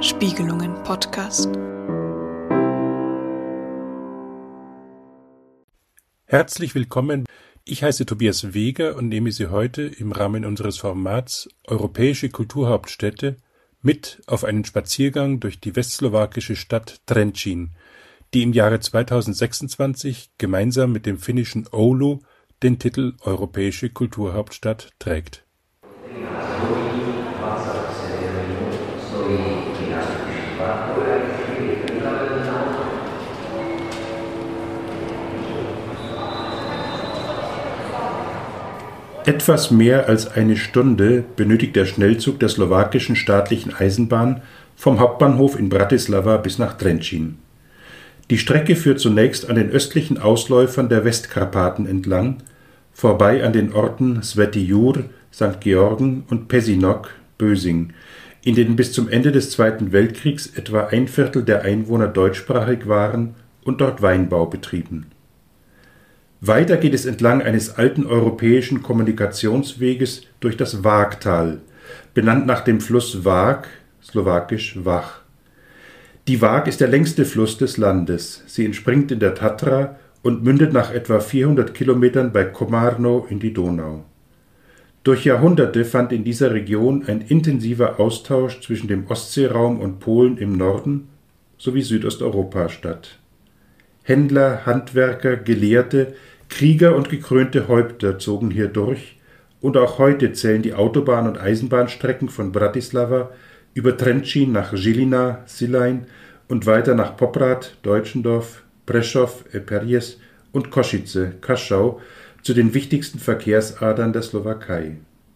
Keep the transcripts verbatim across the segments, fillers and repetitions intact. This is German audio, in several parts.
Spiegelungen Podcast. Herzlich willkommen. Ich heiße Tobias Weger und nehme Sie heute im Rahmen unseres Formats Europäische Kulturhauptstädte mit auf einen Spaziergang durch die westslowakische Stadt Trenčín, die im Jahre zweitausendsechsundzwanzig gemeinsam mit dem finnischen Oulu den Titel Europäische Kulturhauptstadt trägt. Etwas mehr als eine Stunde benötigt der Schnellzug der slowakischen staatlichen Eisenbahn vom Hauptbahnhof in Bratislava bis nach Trenčín. Die Strecke führt zunächst an den östlichen Ausläufern der Westkarpaten entlang, vorbei an den Orten Svätý Jur, Sankt Georgen und Pezinok, Bösing, in denen bis zum Ende des Zweiten Weltkriegs etwa ein Viertel der Einwohner deutschsprachig waren und dort Weinbau betrieben. Weiter geht es entlang eines alten europäischen Kommunikationsweges durch das Vágtal, benannt nach dem Fluss Vák, slowakisch Vach. Die Vák ist der längste Fluss des Landes. Sie entspringt in der Tatra und mündet nach etwa vierhundert Kilometern bei Komárno in die Donau. Durch Jahrhunderte fand in dieser Region ein intensiver Austausch zwischen dem Ostseeraum und Polen im Norden sowie Südosteuropa statt. Händler, Handwerker, Gelehrte, Krieger und gekrönte Häupter zogen hier durch, und auch heute zählen die Autobahn- und Eisenbahnstrecken von Bratislava über Trenčín nach Žilina, Silein und weiter nach Poprad, Deutschendorf, Prešov, Eperjes und Košice, Kaschau zu den wichtigsten Verkehrsadern der Slowakei.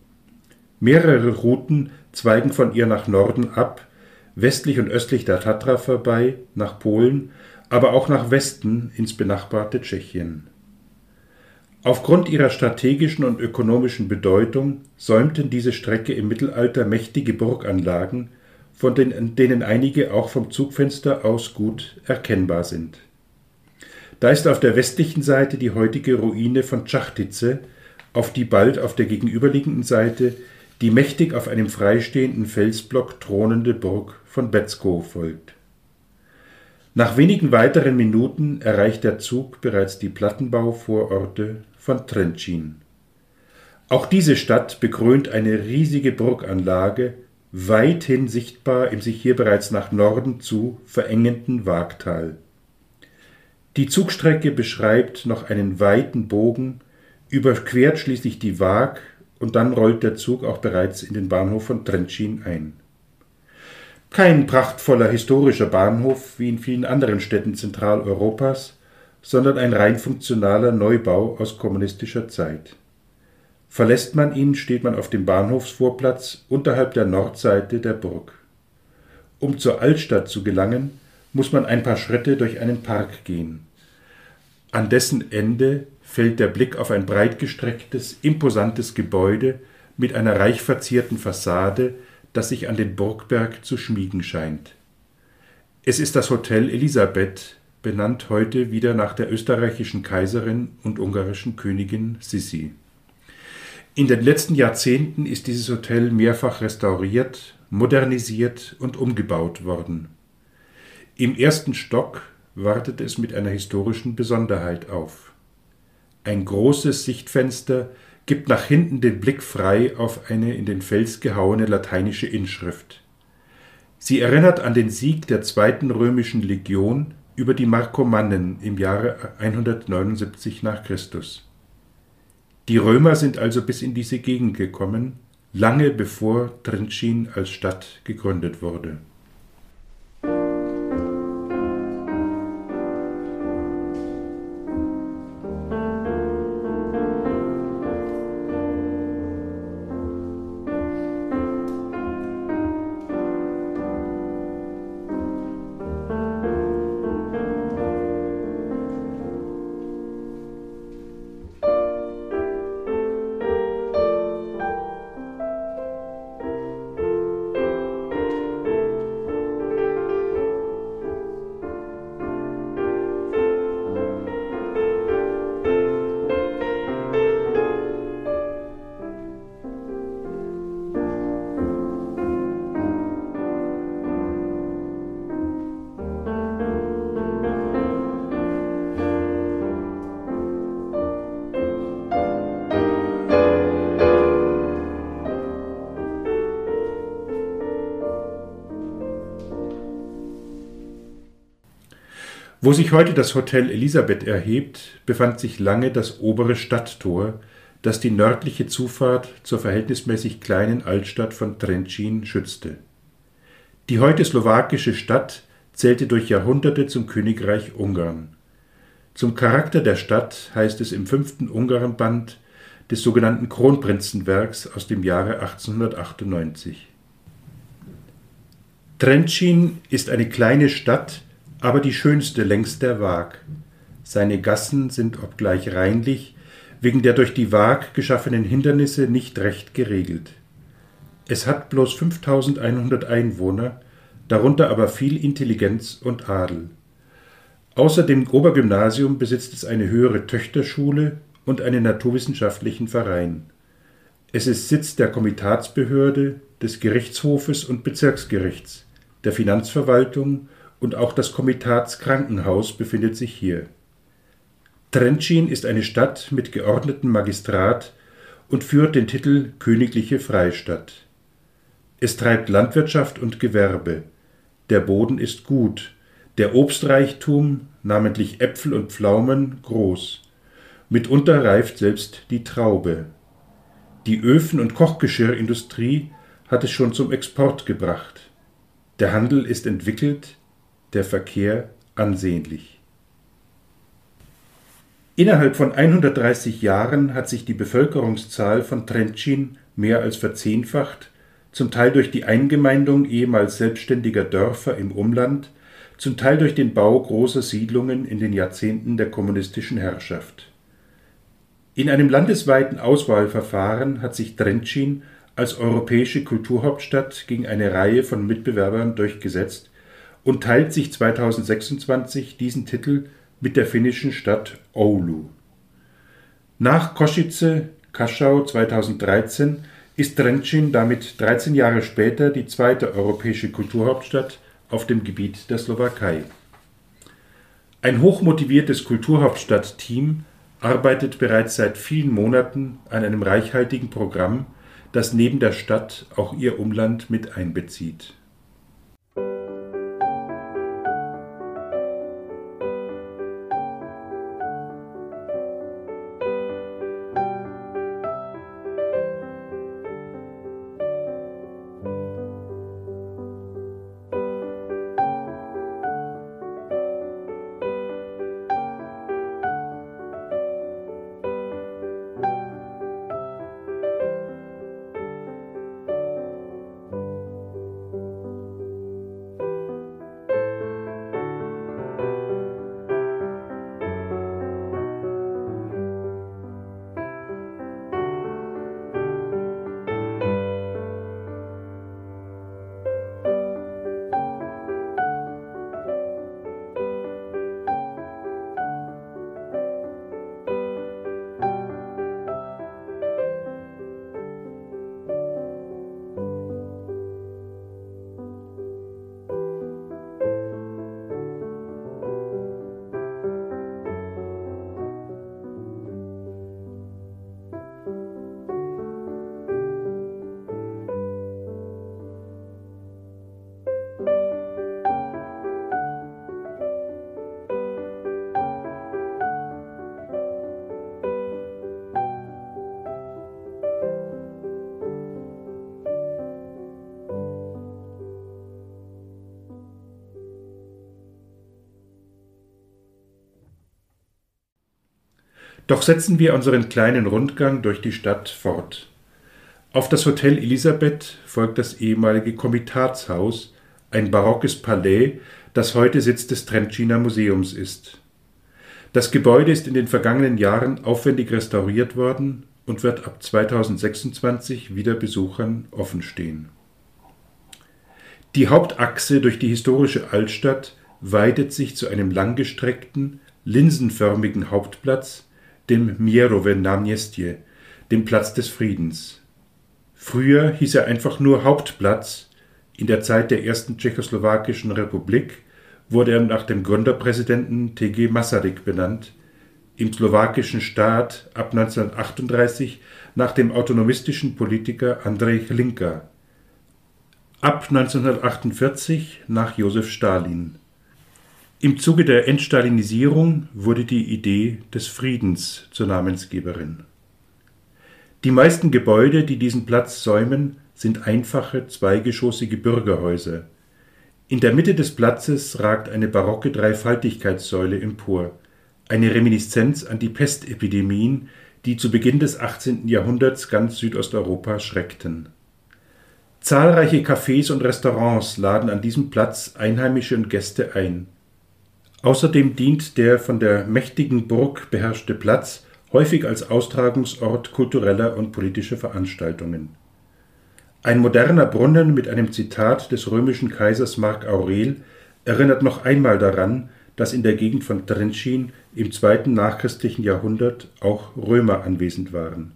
Mehrere Routen zweigen von ihr nach Norden ab, westlich und östlich der Tatra vorbei, nach Polen, aber auch nach Westen ins benachbarte Tschechien. Aufgrund ihrer strategischen und ökonomischen Bedeutung säumten diese Strecke im Mittelalter mächtige Burganlagen, von denen einige auch vom Zugfenster aus gut erkennbar sind. Da ist auf der westlichen Seite die heutige Ruine von Čachtice, auf die bald auf der gegenüberliegenden Seite die mächtig auf einem freistehenden Felsblock thronende Burg von Bezko folgt. Nach wenigen weiteren Minuten erreicht der Zug bereits die Plattenbauvororte von Trenčín. Auch diese Stadt bekrönt eine riesige Burganlage, weithin sichtbar im sich hier bereits nach Norden zu verengenden Vágtal. Die Zugstrecke beschreibt noch einen weiten Bogen, überquert schließlich die Vák und dann rollt der Zug auch bereits in den Bahnhof von Trenčín ein. Kein prachtvoller historischer Bahnhof wie in vielen anderen Städten Zentraleuropas, sondern ein rein funktionaler Neubau aus kommunistischer Zeit. Verlässt man ihn, steht man auf dem Bahnhofsvorplatz unterhalb der Nordseite der Burg. Um zur Altstadt zu gelangen, muss man ein paar Schritte durch einen Park gehen. An dessen Ende fällt der Blick auf ein breitgestrecktes, imposantes Gebäude mit einer reich verzierten Fassade, das sich an den Burgberg zu schmiegen scheint. Es ist das Hotel Elisabeth, benannt heute wieder nach der österreichischen Kaiserin und ungarischen Königin Sissi. In den letzten Jahrzehnten ist dieses Hotel mehrfach restauriert, modernisiert und umgebaut worden. Im ersten Stock wartet es mit einer historischen Besonderheit auf. Ein großes Sichtfenster gibt nach hinten den Blick frei auf eine in den Fels gehauene lateinische Inschrift. Sie erinnert an den Sieg der zweiten römischen Legion über die Markomannen im Jahre hundertneunundsiebzig nach Christus. Die Römer sind also bis in diese Gegend gekommen, lange bevor Trenčín als Stadt gegründet wurde. Wo sich heute das Hotel Elisabeth erhebt, befand sich lange das obere Stadttor, das die nördliche Zufahrt zur verhältnismäßig kleinen Altstadt von Trenčín schützte. Die heute slowakische Stadt zählte durch Jahrhunderte zum Königreich Ungarn. Zum Charakter der Stadt heißt es im fünften Ungarnband des sogenannten Kronprinzenwerks aus dem Jahre achtzehnhundertachtundneunzig. Trenčín ist eine kleine Stadt, aber die schönste längs der Waag. Seine Gassen sind obgleich reinlich, wegen der durch die Waag geschaffenen Hindernisse nicht recht geregelt. Es hat bloß fünftausendeinhundert Einwohner, darunter aber viel Intelligenz und Adel. Außer dem Obergymnasium besitzt es eine höhere Töchterschule und einen naturwissenschaftlichen Verein. Es ist Sitz der Komitatsbehörde, des Gerichtshofes und Bezirksgerichts, der Finanzverwaltung und auch das Komitatskrankenhaus befindet sich hier. Trenčín ist eine Stadt mit geordnetem Magistrat und führt den Titel Königliche Freistadt. Es treibt Landwirtschaft und Gewerbe. Der Boden ist gut, der Obstreichtum, namentlich Äpfel und Pflaumen, groß. Mitunter reift selbst die Traube. Die Öfen- und Kochgeschirrindustrie hat es schon zum Export gebracht. Der Handel ist entwickelt, der Verkehr ansehnlich. Innerhalb von hundertdreißig Jahren hat sich die Bevölkerungszahl von Trenčín mehr als verzehnfacht, zum Teil durch die Eingemeindung ehemals selbstständiger Dörfer im Umland, zum Teil durch den Bau großer Siedlungen in den Jahrzehnten der kommunistischen Herrschaft. In einem landesweiten Auswahlverfahren hat sich Trenčín als europäische Kulturhauptstadt gegen eine Reihe von Mitbewerbern durchgesetzt und teilt sich zweitausendsechsundzwanzig diesen Titel mit der finnischen Stadt Oulu. Nach Košice, Kaschau zweitausenddreizehn ist Trenčín damit dreizehn Jahre später die zweite europäische Kulturhauptstadt auf dem Gebiet der Slowakei. Ein hochmotiviertes Kulturhauptstadt-Team arbeitet bereits seit vielen Monaten an einem reichhaltigen Programm, das neben der Stadt auch ihr Umland mit einbezieht. Doch setzen wir unseren kleinen Rundgang durch die Stadt fort. Auf das Hotel Elisabeth folgt das ehemalige Komitatshaus, ein barockes Palais, das heute Sitz des Trenčíner Museums ist. Das Gebäude ist in den vergangenen Jahren aufwendig restauriert worden und wird ab zweitausendsechsundzwanzig wieder Besuchern offenstehen. Die Hauptachse durch die historische Altstadt weitet sich zu einem langgestreckten, linsenförmigen Hauptplatz, dem Mierowe Náměstí, dem Platz des Friedens. Früher hieß er einfach nur Hauptplatz. In der Zeit der ersten tschechoslowakischen Republik wurde er nach dem Gründerpräsidenten T G Masaryk benannt, im slowakischen Staat ab neunzehnhundertachtunddreißig nach dem autonomistischen Politiker Andrej Hlinka, ab neunzehnhundertachtundvierzig nach Josef Stalin. Im Zuge der Entstalinisierung wurde die Idee des Friedens zur Namensgeberin. Die meisten Gebäude, die diesen Platz säumen, sind einfache, zweigeschossige Bürgerhäuser. In der Mitte des Platzes ragt eine barocke Dreifaltigkeitssäule empor, eine Reminiszenz an die Pestepidemien, die zu Beginn des achtzehnten Jahrhunderts ganz Südosteuropa schreckten. Zahlreiche Cafés und Restaurants laden an diesem Platz Einheimische und Gäste ein. Außerdem dient der von der mächtigen Burg beherrschte Platz häufig als Austragungsort kultureller und politischer Veranstaltungen. Ein moderner Brunnen mit einem Zitat des römischen Kaisers Mark Aurel erinnert noch einmal daran, dass in der Gegend von Trenčín im zweiten nachchristlichen Jahrhundert auch Römer anwesend waren.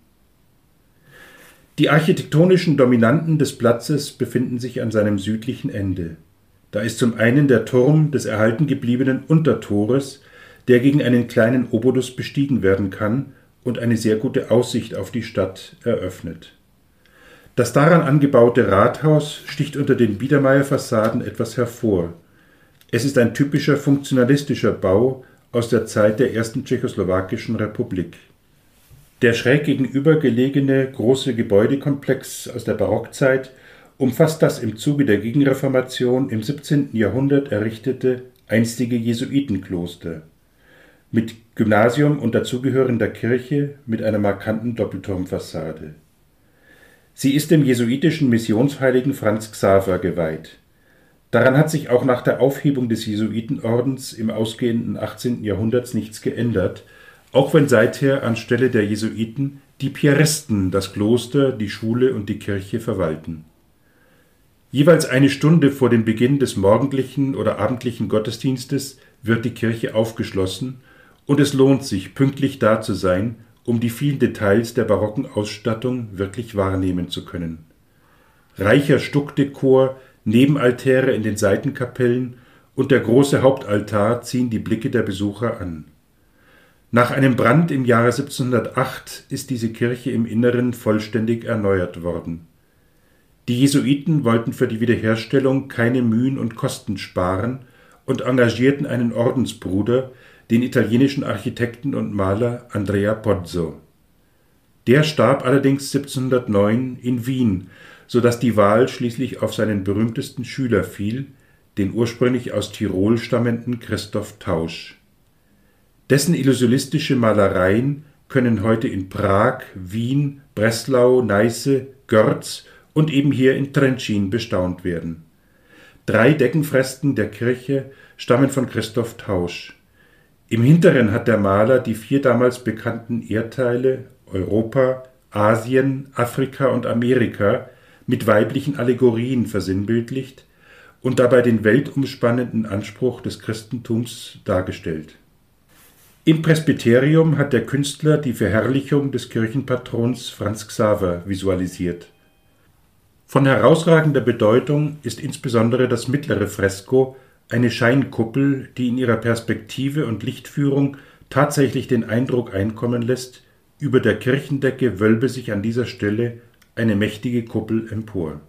Die architektonischen Dominanten des Platzes befinden sich an seinem südlichen Ende. Da ist zum einen der Turm des erhalten gebliebenen Untertores, der gegen einen kleinen Obolus bestiegen werden kann und eine sehr gute Aussicht auf die Stadt eröffnet. Das daran angebaute Rathaus sticht unter den Biedermeierfassaden etwas hervor. Es ist ein typischer funktionalistischer Bau aus der Zeit der ersten tschechoslowakischen Republik. Der schräg gegenüber gelegene große Gebäudekomplex aus der Barockzeit umfasst das im Zuge der Gegenreformation im siebzehnten Jahrhundert errichtete einstige Jesuitenkloster mit Gymnasium und dazugehörender Kirche mit einer markanten Doppelturmfassade. Sie ist dem jesuitischen Missionsheiligen Franz Xaver geweiht. Daran hat sich auch nach der Aufhebung des Jesuitenordens im ausgehenden achtzehnten Jahrhunderts nichts geändert, auch wenn seither anstelle der Jesuiten die Piaristen das Kloster, die Schule und die Kirche verwalten. Jeweils eine Stunde vor dem Beginn des morgendlichen oder abendlichen Gottesdienstes wird die Kirche aufgeschlossen und es lohnt sich, pünktlich da zu sein, um die vielen Details der barocken Ausstattung wirklich wahrnehmen zu können. Reicher Stuckdekor, Nebenaltäre in den Seitenkapellen und der große Hauptaltar ziehen die Blicke der Besucher an. Nach einem Brand im Jahre siebzehnhundertacht ist diese Kirche im Inneren vollständig erneuert worden. Die Jesuiten wollten für die Wiederherstellung keine Mühen und Kosten sparen und engagierten einen Ordensbruder, den italienischen Architekten und Maler Andrea Pozzo. Der starb allerdings siebzehnhundertneun in Wien, so dass die Wahl schließlich auf seinen berühmtesten Schüler fiel, den ursprünglich aus Tirol stammenden Christoph Tausch. Dessen illusionistische Malereien können heute in Prag, Wien, Breslau, Neiße, Görz und eben hier in Trenčín bestaunt werden. Drei Deckenfresken der Kirche stammen von Christoph Tausch. Im Hinteren hat der Maler die vier damals bekannten Erdteile Europa, Asien, Afrika und Amerika mit weiblichen Allegorien versinnbildlicht und dabei den weltumspannenden Anspruch des Christentums dargestellt. Im Presbyterium hat der Künstler die Verherrlichung des Kirchenpatrons Franz Xaver visualisiert. Von herausragender Bedeutung ist insbesondere das mittlere Fresko, eine Scheinkuppel, die in ihrer Perspektive und Lichtführung tatsächlich den Eindruck einkommen lässt, über der Kirchendecke wölbe sich an dieser Stelle eine mächtige Kuppel empor.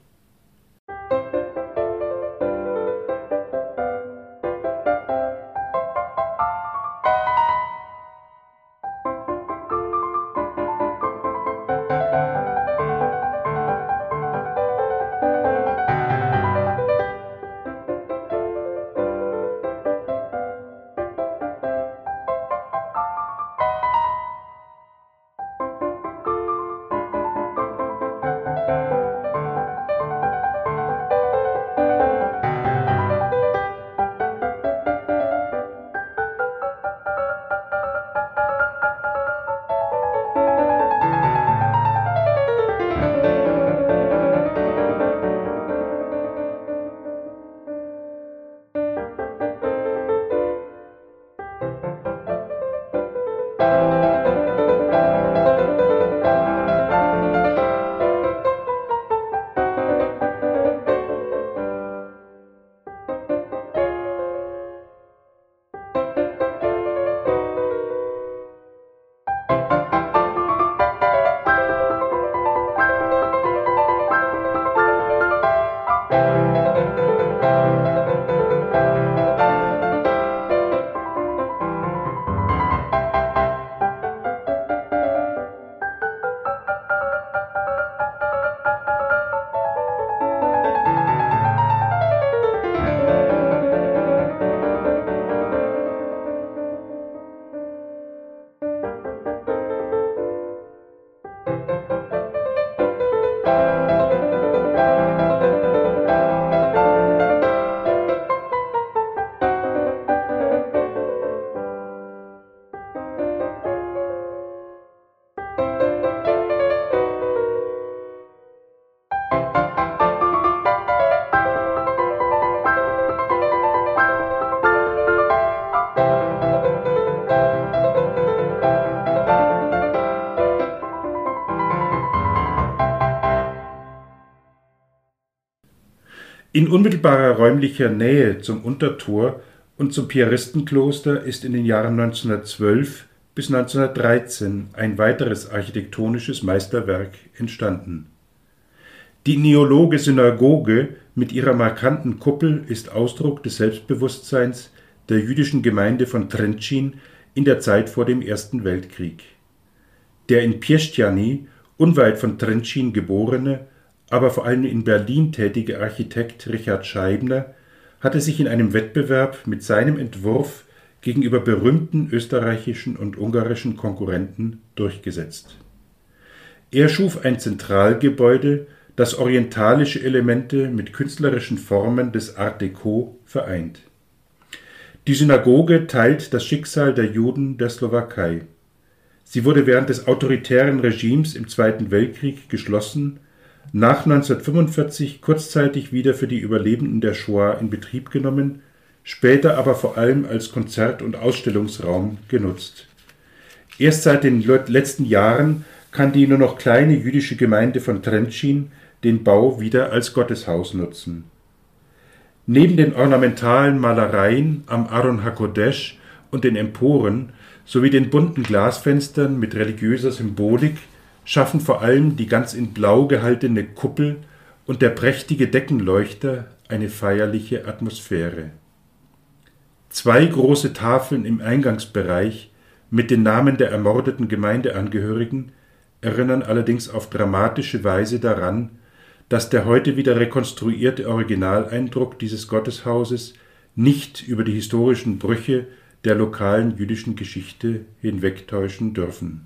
In unmittelbarer räumlicher Nähe zum Untertor und zum Piaristenkloster ist in den Jahren neunzehnhundertzwölf bis neunzehnhundertdreizehn ein weiteres architektonisches Meisterwerk entstanden. Die neologe Synagoge mit ihrer markanten Kuppel ist Ausdruck des Selbstbewusstseins der jüdischen Gemeinde von Trenčín in der Zeit vor dem Ersten Weltkrieg. Der in Piešťany, unweit von Trenčín geborene, aber vor allem in Berlin tätige Architekt Richard Scheibner hatte sich in einem Wettbewerb mit seinem Entwurf gegenüber berühmten österreichischen und ungarischen Konkurrenten durchgesetzt. Er schuf ein Zentralgebäude, das orientalische Elemente mit künstlerischen Formen des Art Deco vereint. Die Synagoge teilt das Schicksal der Juden der Slowakei. Sie wurde während des autoritären Regimes im Zweiten Weltkrieg geschlossen, nach neunzehnhundertfünfundvierzig kurzzeitig wieder für die Überlebenden der Shoah in Betrieb genommen, später aber vor allem als Konzert- und Ausstellungsraum genutzt. Erst seit den letzten Jahren kann die nur noch kleine jüdische Gemeinde von Trenčín den Bau wieder als Gotteshaus nutzen. Neben den ornamentalen Malereien am Aron HaKodesh und den Emporen sowie den bunten Glasfenstern mit religiöser Symbolik schaffen vor allem die ganz in Blau gehaltene Kuppel und der prächtige Deckenleuchter eine feierliche Atmosphäre. Zwei große Tafeln im Eingangsbereich mit den Namen der ermordeten Gemeindeangehörigen erinnern allerdings auf dramatische Weise daran, dass der heute wieder rekonstruierte Originaleindruck dieses Gotteshauses nicht über die historischen Brüche der lokalen jüdischen Geschichte hinwegtäuschen dürfen.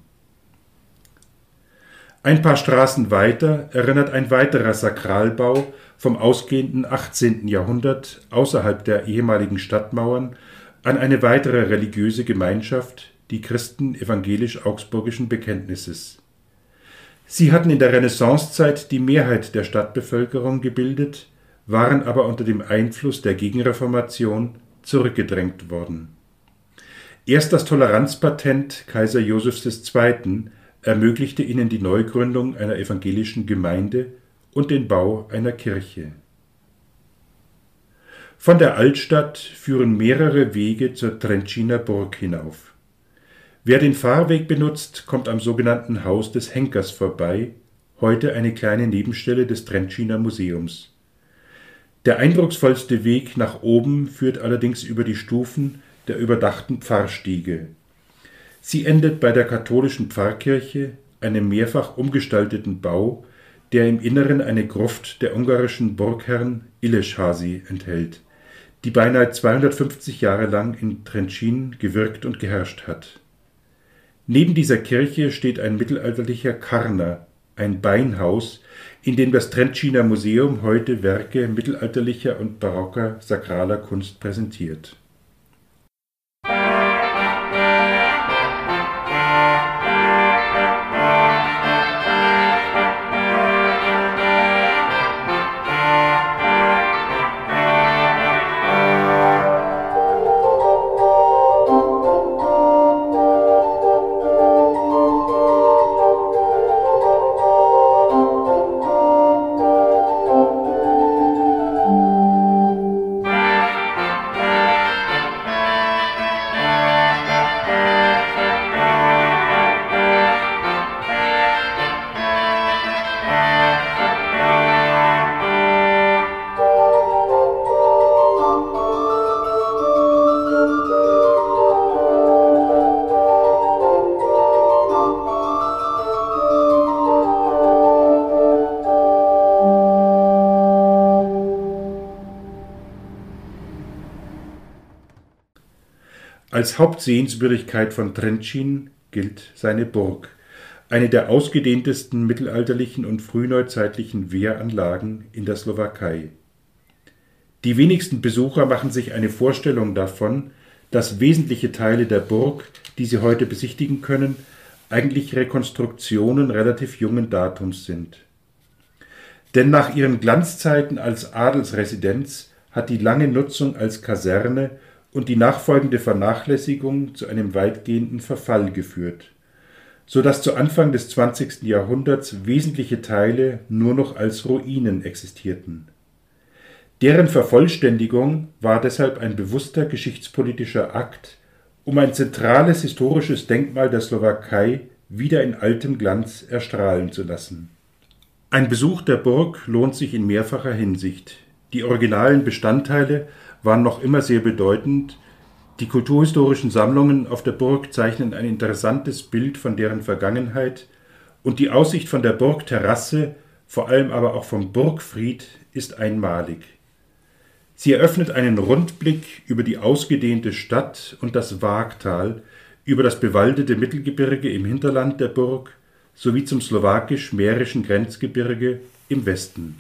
Ein paar Straßen weiter erinnert ein weiterer Sakralbau vom ausgehenden achtzehnten Jahrhundert außerhalb der ehemaligen Stadtmauern an eine weitere religiöse Gemeinschaft, die Christen evangelisch-augsburgischen Bekenntnisses. Sie hatten in der Renaissancezeit die Mehrheit der Stadtbevölkerung gebildet, waren aber unter dem Einfluss der Gegenreformation zurückgedrängt worden. Erst das Toleranzpatent Kaiser Josefs des Zweiten ermöglichte ihnen die Neugründung einer evangelischen Gemeinde und den Bau einer Kirche. Von der Altstadt führen mehrere Wege zur Trenčíner Burg hinauf. Wer den Fahrweg benutzt, kommt am sogenannten Haus des Henkers vorbei, heute eine kleine Nebenstelle des Trenčíner Museums. Der eindrucksvollste Weg nach oben führt allerdings über die Stufen der überdachten Pfarrstiege. Sie endet bei der katholischen Pfarrkirche, einem mehrfach umgestalteten Bau, der im Inneren eine Gruft der ungarischen Burgherren Illesházy enthält, die beinahe zweihundertfünfzig Jahre lang in Trenčín gewirkt und geherrscht hat. Neben dieser Kirche steht ein mittelalterlicher Karner, ein Beinhaus, in dem das Trenčíner Museum heute Werke mittelalterlicher und barocker sakraler Kunst präsentiert. Als Hauptsehenswürdigkeit von Trenčín gilt seine Burg, eine der ausgedehntesten mittelalterlichen und frühneuzeitlichen Wehranlagen in der Slowakei. Die wenigsten Besucher machen sich eine Vorstellung davon, dass wesentliche Teile der Burg, die sie heute besichtigen können, eigentlich Rekonstruktionen relativ jungen Datums sind. Denn nach ihren Glanzzeiten als Adelsresidenz hat die lange Nutzung als Kaserne und die nachfolgende Vernachlässigung zu einem weitgehenden Verfall geführt, so dass zu Anfang des zwanzigsten Jahrhunderts wesentliche Teile nur noch als Ruinen existierten. Deren Vervollständigung war deshalb ein bewusster geschichtspolitischer Akt, um ein zentrales historisches Denkmal der Slowakei wieder in altem Glanz erstrahlen zu lassen. Ein Besuch der Burg lohnt sich in mehrfacher Hinsicht. Die originalen Bestandteile waren noch immer sehr bedeutend. Die kulturhistorischen Sammlungen auf der Burg zeichnen ein interessantes Bild von deren Vergangenheit und die Aussicht von der Burgterrasse, vor allem aber auch vom Burgfried, ist einmalig. Sie eröffnet einen Rundblick über die ausgedehnte Stadt und das Waagtal, über das bewaldete Mittelgebirge im Hinterland der Burg sowie zum slowakisch-mährischen Grenzgebirge im Westen.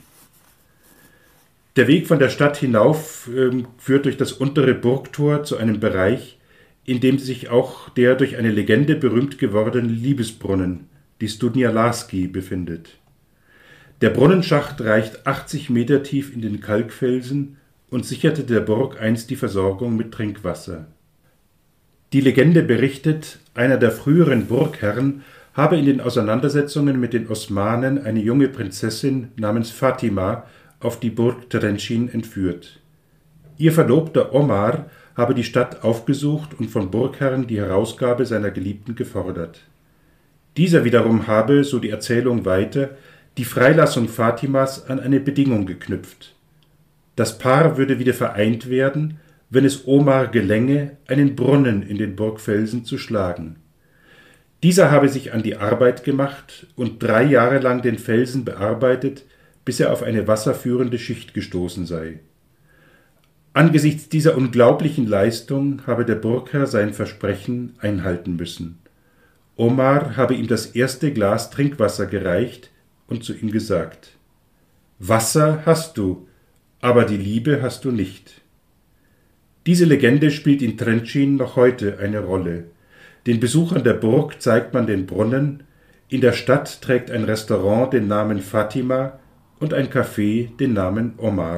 Der Weg von der Stadt hinauf äh, führt durch das untere Burgtor zu einem Bereich, in dem sich auch der durch eine Legende berühmt gewordene Liebesbrunnen, die Studnia Laski, befindet. Der Brunnenschacht reicht achtzig Meter tief in den Kalkfelsen und sicherte der Burg einst die Versorgung mit Trinkwasser. Die Legende berichtet, einer der früheren Burgherren habe in den Auseinandersetzungen mit den Osmanen eine junge Prinzessin namens Fatima auf die Burg Trenčín entführt. Ihr Verlobter Omar habe die Stadt aufgesucht und vom Burgherrn die Herausgabe seiner Geliebten gefordert. Dieser wiederum habe, so die Erzählung weiter, die Freilassung Fatimas an eine Bedingung geknüpft. Das Paar würde wieder vereint werden, wenn es Omar gelänge, einen Brunnen in den Burgfelsen zu schlagen. Dieser habe sich an die Arbeit gemacht und drei Jahre lang den Felsen bearbeitet, bis er auf eine wasserführende Schicht gestoßen sei. Angesichts dieser unglaublichen Leistung habe der Burgherr sein Versprechen einhalten müssen. Omar habe ihm das erste Glas Trinkwasser gereicht und zu ihm gesagt: »Wasser hast du, aber die Liebe hast du nicht.« Diese Legende spielt in Trenčín noch heute eine Rolle. Den Besuchern der Burg zeigt man den Brunnen, in der Stadt trägt ein Restaurant den Namen Fatima und ein Café den Namen Omar.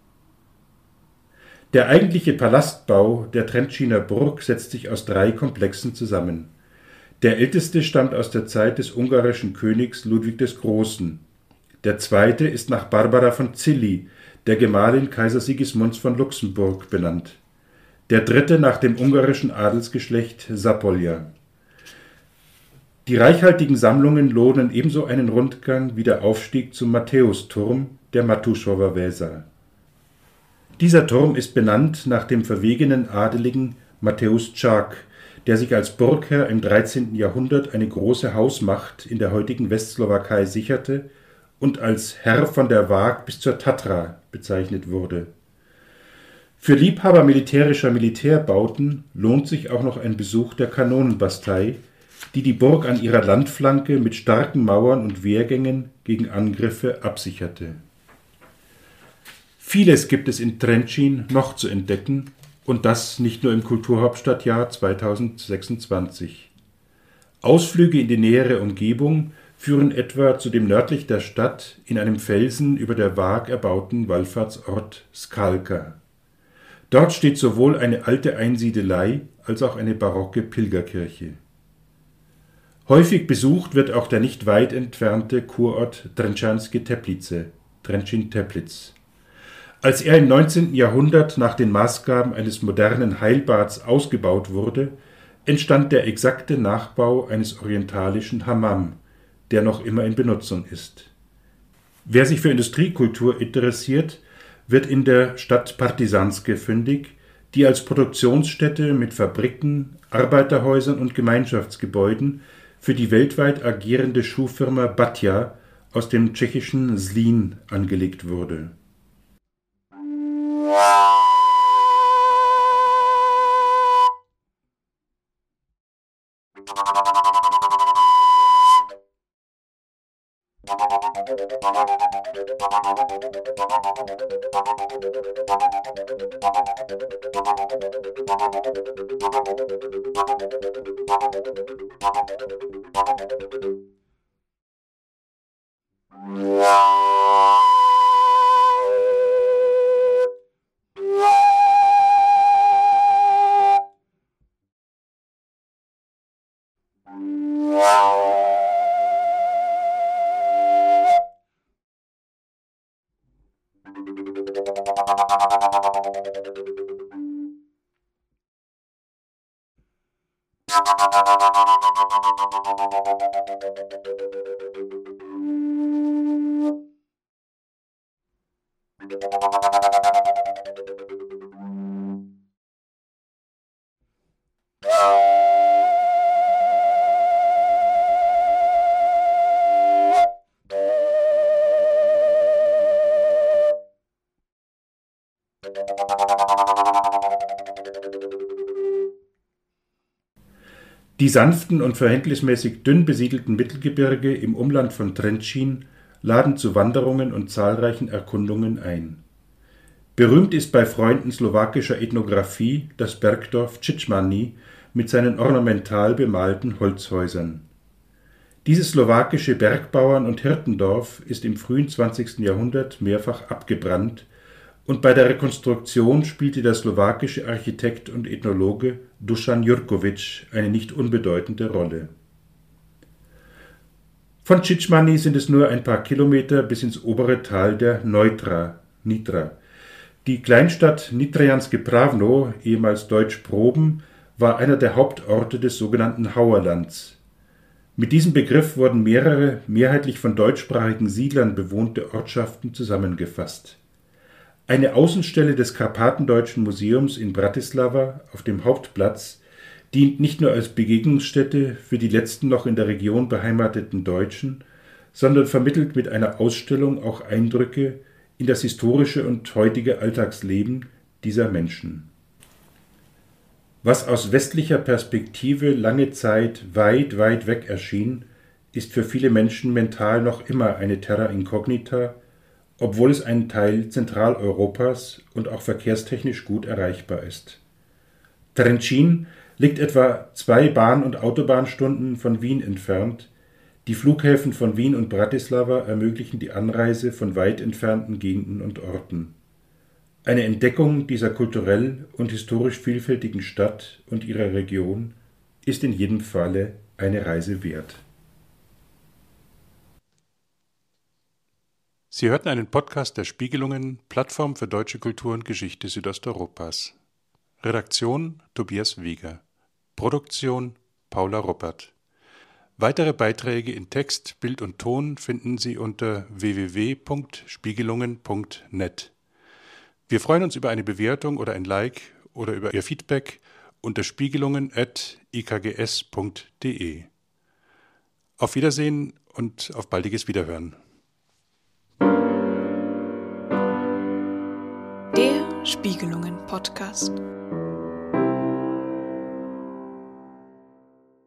Der eigentliche Palastbau der Trenčíner Burg setzt sich aus drei Komplexen zusammen. Der älteste stammt aus der Zeit des ungarischen Königs Ludwig des Großen. Der zweite ist nach Barbara von Cilli, der Gemahlin Kaiser Sigismunds von Luxemburg, benannt. Der dritte nach dem ungarischen Adelsgeschlecht Zápolya. Die reichhaltigen Sammlungen lohnen ebenso einen Rundgang wie der Aufstieg zum Matthäusturm der Matúšova Väsa. Dieser Turm ist benannt nach dem verwegenen Adeligen Mateusz Čák, der sich als Burgherr im dreizehnten Jahrhundert eine große Hausmacht in der heutigen Westslowakei sicherte und als Herr von der Waag bis zur Tatra bezeichnet wurde. Für Liebhaber militärischer Militärbauten lohnt sich auch noch ein Besuch der Kanonenbastei, die die Burg an ihrer Landflanke mit starken Mauern und Wehrgängen gegen Angriffe absicherte. Vieles gibt es in Trenčín noch zu entdecken, und das nicht nur im Kulturhauptstadtjahr zweitausendsechsundzwanzig. Ausflüge in die nähere Umgebung führen etwa zu dem nördlich der Stadt in einem Felsen über der Waag erbauten Wallfahrtsort Skalka. Dort steht sowohl eine alte Einsiedelei als auch eine barocke Pilgerkirche. Häufig besucht wird auch der nicht weit entfernte Kurort Trenčanske Teplice, Trenčín-Teplice. Als er im neunzehnten Jahrhundert nach den Maßgaben eines modernen Heilbads ausgebaut wurde, entstand der exakte Nachbau eines orientalischen Hammam, der noch immer in Benutzung ist. Wer sich für Industriekultur interessiert, wird in der Stadt Partizánske fündig, die als Produktionsstätte mit Fabriken, Arbeiterhäusern und Gemeinschaftsgebäuden für die weltweit agierende Schuhfirma Batia aus dem tschechischen Zlín angelegt wurde. Die sanften und verhältnismäßig dünn besiedelten Mittelgebirge im Umland von Trenčín laden zu Wanderungen und zahlreichen Erkundungen ein. Berühmt ist bei Freunden slowakischer Ethnographie das Bergdorf Čitmany mit seinen ornamental bemalten Holzhäusern. Dieses slowakische Bergbauern- und Hirtendorf ist im frühen zwanzigsten Jahrhundert mehrfach abgebrannt und bei der Rekonstruktion spielte der slowakische Architekt und Ethnologe Dušan Jurkovič eine nicht unbedeutende Rolle. Von Čitmany sind es nur ein paar Kilometer bis ins obere Tal der Neutra, Nitra. Die Kleinstadt Nitrianske Pravno, ehemals deutsch Proben, war einer der Hauptorte des sogenannten Hauerlands. Mit diesem Begriff wurden mehrere, mehrheitlich von deutschsprachigen Siedlern bewohnte Ortschaften zusammengefasst. Eine Außenstelle des Karpatendeutschen Museums in Bratislava auf dem Hauptplatz dient nicht nur als Begegnungsstätte für die letzten noch in der Region beheimateten Deutschen, sondern vermittelt mit einer Ausstellung auch Eindrücke in das historische und heutige Alltagsleben dieser Menschen. Was aus westlicher Perspektive lange Zeit weit, weit weg erschien, ist für viele Menschen mental noch immer eine Terra Incognita, obwohl es ein Teil Zentraleuropas und auch verkehrstechnisch gut erreichbar ist. Trenčín liegt etwa zwei Bahn- und Autobahnstunden von Wien entfernt. Die Flughäfen von Wien und Bratislava ermöglichen die Anreise von weit entfernten Gegenden und Orten. Eine Entdeckung dieser kulturell und historisch vielfältigen Stadt und ihrer Region ist in jedem Falle eine Reise wert. Sie hörten einen Podcast der Spiegelungen, Plattform für deutsche Kultur und Geschichte Südosteuropas. Redaktion Tobias Wieger. Produktion Paula Ruppert. Weitere Beiträge in Text, Bild und Ton finden Sie unter w w w punkt spiegelungen punkt net. Wir freuen uns über eine Bewertung oder ein Like oder über Ihr Feedback unter spiegelungen at i k g s punkt d e. Auf Wiedersehen und auf baldiges Wiederhören. Der Spiegelungen-Podcast.